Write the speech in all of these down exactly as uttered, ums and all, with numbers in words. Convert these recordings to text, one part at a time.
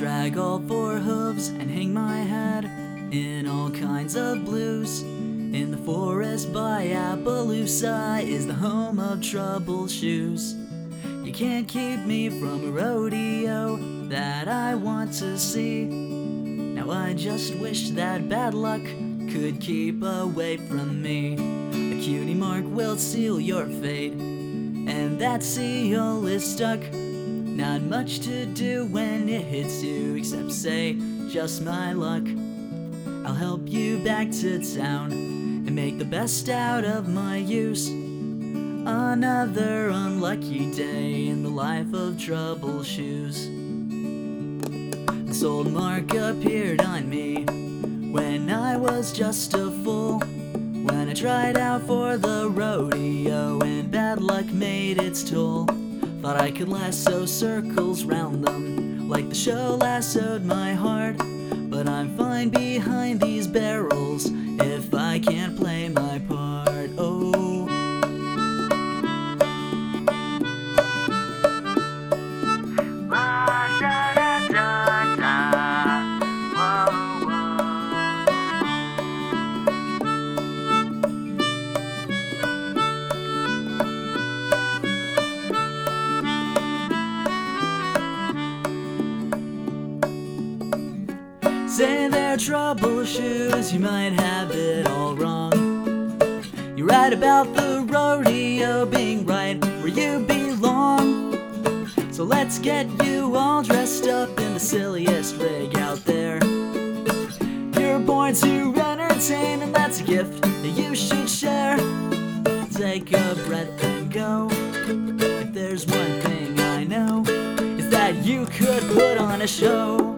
drag all four hooves and hang my head in all kinds of blues. In the forest by Appaloosa is the home of trouble shoes. You can't keep me from a rodeo that I want to see. Now I just wish that bad luck could keep away from me. A cutie mark will seal your fate, and that seal is stuck. Not much to do when it hits you, except say, just my luck. I'll help you back to town and make the best out of my use. Another unlucky day in the life of trouble shoes. This old mark appeared on me when I was just a fool, when I tried out for the rodeo and bad luck made its toll. Thought I could lasso circles round them like the show lassoed my heart, but I'm fine behind these barrels if I can't play my part. Oh, say they're trouble shoes, you might have it all wrong. You're right about the rodeo being right where you belong. So let's get you all dressed up in the silliest rig out there. You're born to entertain, and that's a gift that you should share. Take a breath and go. If there's one thing I know, is that you could put on a show.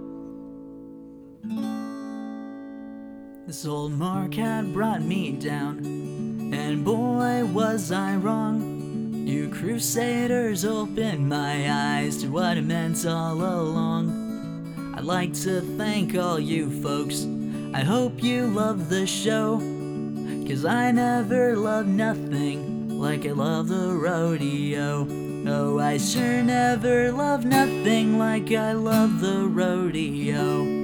This old mark had brought me down, and boy was I wrong. You crusaders opened my eyes to what it meant all along. I'd like to thank all you folks, I hope you love the show, 'cause I never loved nothing like I love the rodeo. Oh, I sure never loved nothing like I love the rodeo.